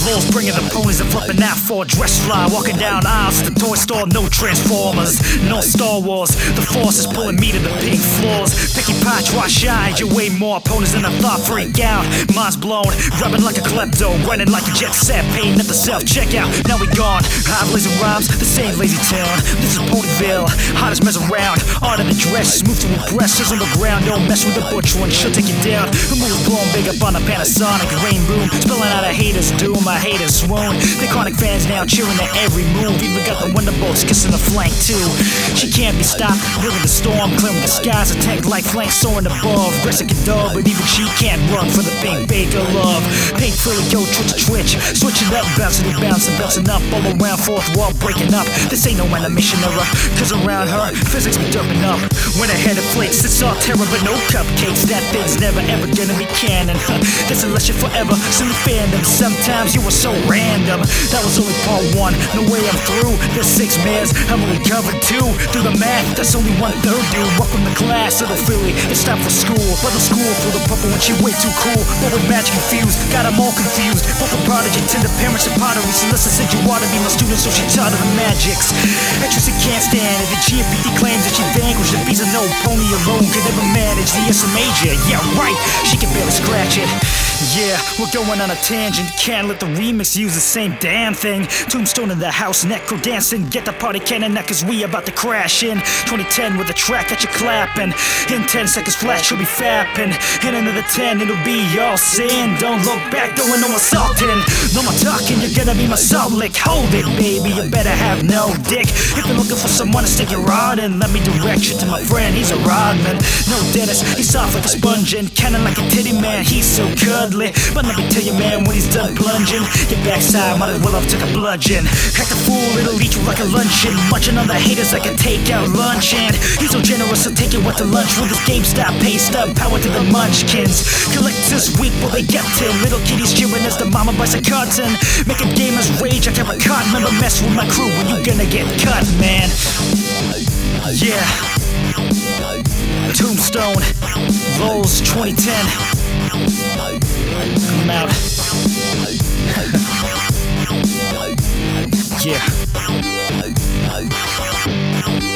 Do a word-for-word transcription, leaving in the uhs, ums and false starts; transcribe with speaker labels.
Speaker 1: Lulz bringing the ponies and flipping out for a dress fly. Walking down aisles to the toy store, no Transformers, no Star Wars. The force is pulling me to the pink floors. Picky pot, try shine, you way more opponents than I thought. Freak out, mind's blown, rubbing like a klepto, running like a jet set, paying at the self-checkout. Now we gone, high blazing rhymes, this ain't lazy town. This is Ponyville, hottest mess around. Art of the dress, smooth to impress, on the ground. Don't mess with the butch one, she'll take you down. The move's blown big up on a Panasonic rain boom, spilling out a hater's doom, a hater's swoon. The chronic fans now cheering at every move. Even got the Wonderbolts kissing the flank too. She can't be stopped, bringing the storm, clearing the skies, attack like flanks soaring above. Aggressive can dog, but even she can't run for the pink baker love. Pink Twitter, yo, twitch to twitch, switching up, bouncing and bouncing, bouncing up, all around, fourth wall breaking up. This ain't no animation error, cause around her, physics be derping up. When her head inflates, it's all terror, but no cupcakes. That thing's never ever gonna be canon. Huh. That's unless you're forever, silly fandom. Sometimes you were so random. That was only part one, no way I'm through. There's six mans, I've only covered two. Do the math, that's only one third, dude. Welcome to class, little Philly, it's time for school. Let the school for the purple when she way too cool. But with magic infused, got them all confused. Both a prodigy, tender parents and pottery. Celeste said you ought to be my student, so she taught her the magics. Actress she can't stand it. The G F P D claims that she vanquished the beast of no pony alone could ever manage the S M major. Yeah, right, she can barely scratch it. Yeah, we're going on a tangent. Can't let the remix use the same damn thing. Tombstone in the house, necro dancing. Get the party cannon now, cause we about to crash in. twenty ten with a track that you clapping. In ten seconds flat, she'll be fapping. In another ten, it'll be all sin. Don't look back, doing no assaulting. No more talking, you're gonna be my salt lick. Hold it, baby, you better have no dick. If you're looking for someone to stick your rod in, let me direct you to my friend, he's a rodman. No Dennis, he's soft like a sponge and cannon like a titty man, he's so cuddly. But let me tell you, man, when he's done plunging, your backside might as well have took a bludgeon. Act a fool, it'll eat you like a luncheon. Munching on the haters like a takeout lunch. And he's so generous, he'll take you out to lunch with his GameStop paste up. Power to the munchkins. Collectors weep while they get him. Little kitties cheering as the mama buys a carton. Making gamers rage like a cotton. Remember, mess with my crew when you gonna get cut, man. Yeah. Tombstone, Lulz twenty ten. I'm out. Yeah.